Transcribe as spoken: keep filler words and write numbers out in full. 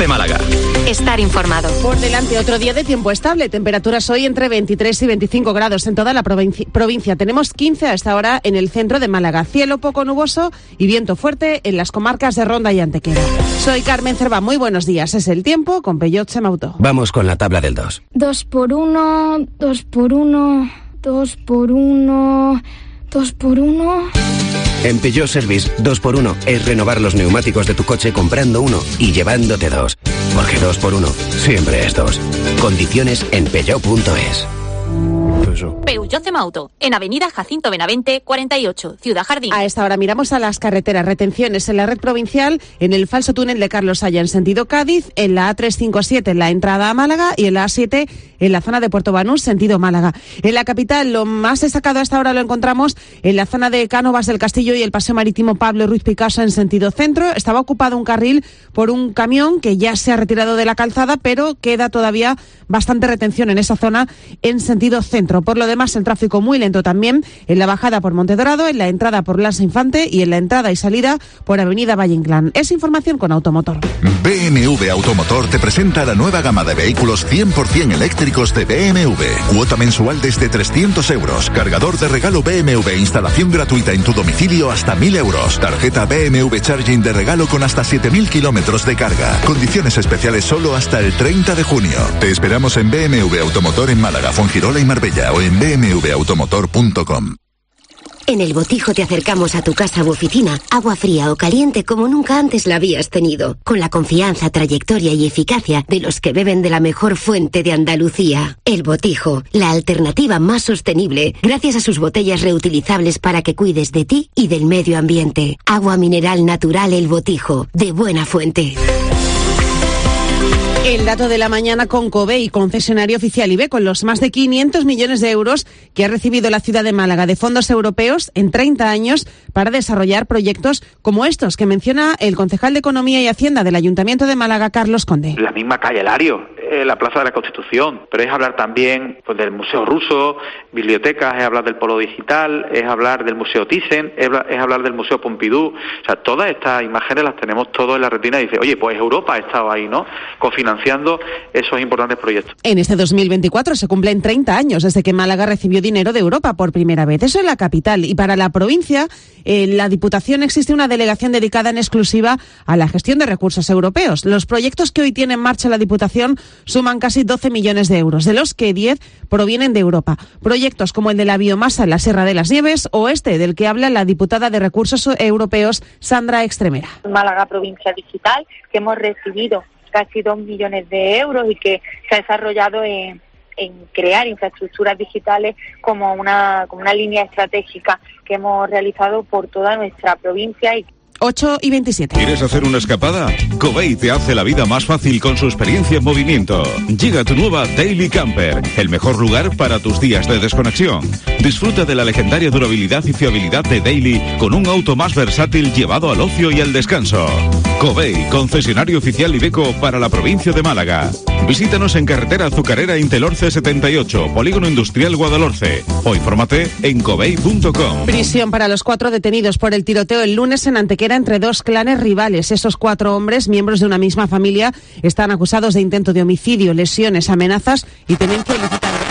COPE Málaga. Estar informado. Por delante otro día de tiempo estable, temperaturas hoy entre veintitrés y veinticinco grados en toda la provinci- provincia. Tenemos quince a esta hora en el centro de Málaga. Cielo poco nuboso y viento fuerte en las comarcas de Ronda y Antequera. Soy Carmen Cerva, muy buenos días. Es el tiempo con Peugeot Semauto. Vamos con la tabla del dos. Dos por uno, dos por uno, dos por uno, dos por uno... En Peugeot Service, dos por uno es renovar los neumáticos de tu coche comprando uno y llevándote dos. Porque dos por uno siempre es dos. Condiciones en peugeot punto es. Peugeot Semauto, en Avenida Jacinto Benavente, cuarenta y ocho, Ciudad Jardín. A esta hora miramos a las carreteras. Retenciones en la red provincial, en el falso túnel de Carlos Haya en sentido Cádiz, en la A trescientos cincuenta y siete en la entrada a Málaga y en la A siete en la zona de Puerto Banús, sentido Málaga. En la capital, lo más destacado a esta hora lo encontramos en la zona de Cánovas del Castillo y el paseo marítimo Pablo Ruiz Picasso en sentido centro. Estaba ocupado un carril por un camión que ya se ha retirado de la calzada, pero queda todavía bastante retención en esa zona en sentido centro. Por lo demás, el tráfico muy lento también en la bajada por Montedorado, en la entrada por Lanza Infante y en la entrada y salida por Avenida Valle Inclán. Es información con Automotor. B M W Automotor te presenta la nueva gama de vehículos cien por ciento eléctricos de B M W. Cuota mensual desde trescientos euros. Cargador de regalo B M W. Instalación gratuita en tu domicilio hasta mil euros. Tarjeta B M W Charging de regalo con hasta siete mil kilómetros de carga. Condiciones especiales solo hasta el treinta de junio. Te esperamos en B M W Automotor en Málaga, Fuengirola y Marbella o en b m w automotor punto com. En El Botijo te acercamos a tu casa u oficina, agua fría o caliente como nunca antes la habías tenido, con la confianza, trayectoria y eficacia de los que beben de la mejor fuente de Andalucía. El Botijo, la alternativa más sostenible, gracias a sus botellas reutilizables para que cuides de ti y del medio ambiente. Agua mineral natural El Botijo, de buena fuente. El dato de la mañana con Covey, concesionario oficial Iveco, con los más de quinientos millones de euros que ha recibido la ciudad de Málaga de fondos europeos en treinta años para desarrollar proyectos como estos que menciona el concejal de Economía y Hacienda del Ayuntamiento de Málaga, Carlos Conde. La misma calle Lario, eh, la Plaza de la Constitución, pero es hablar también pues, del Museo Ruso, bibliotecas, es hablar del Polo Digital, es hablar del Museo Thyssen, es, es hablar del Museo Pompidou. O sea, todas estas imágenes las tenemos todos en la retina y dice, oye, pues Europa ha estado ahí, ¿no?, cofinanciando esos importantes proyectos. En este dos mil veinticuatro se cumplen treinta años desde que Málaga recibió dinero de Europa por primera vez. Eso en la capital. Y para la provincia, en la Diputación existe una delegación dedicada en exclusiva a la gestión de recursos europeos. Los proyectos que hoy tiene en marcha la Diputación suman casi doce millones de euros, de los que diez provienen de Europa. Proyectos como el de la biomasa en la Sierra de las Nieves o este del que habla la diputada de Recursos Europeos, Sandra Extremera. Málaga Provincia Digital, que hemos recibido casi dos millones de euros y que se ha desarrollado en, en crear infraestructuras digitales como una, como una línea estratégica que hemos realizado por toda nuestra provincia. Y ocho y veintisiete. ¿Quieres hacer una escapada? Covey te hace la vida más fácil con su experiencia en movimiento. Llega tu nueva Daily Camper, el mejor lugar para tus días de desconexión. Disfruta de la legendaria durabilidad y fiabilidad de Daily con un auto más versátil llevado al ocio y al descanso. Covey, concesionario oficial Iveco para la provincia de Málaga. Visítanos en carretera Azucarera Intelorce setenta y ocho, Polígono Industrial Guadalhorce, o infórmate en covey punto com. Prisión para los cuatro detenidos por el tiroteo el lunes en Antequera entre dos clanes rivales. Esos cuatro hombres, miembros de una misma familia, están acusados de intento de homicidio, lesiones, amenazas y tenencia ilícita de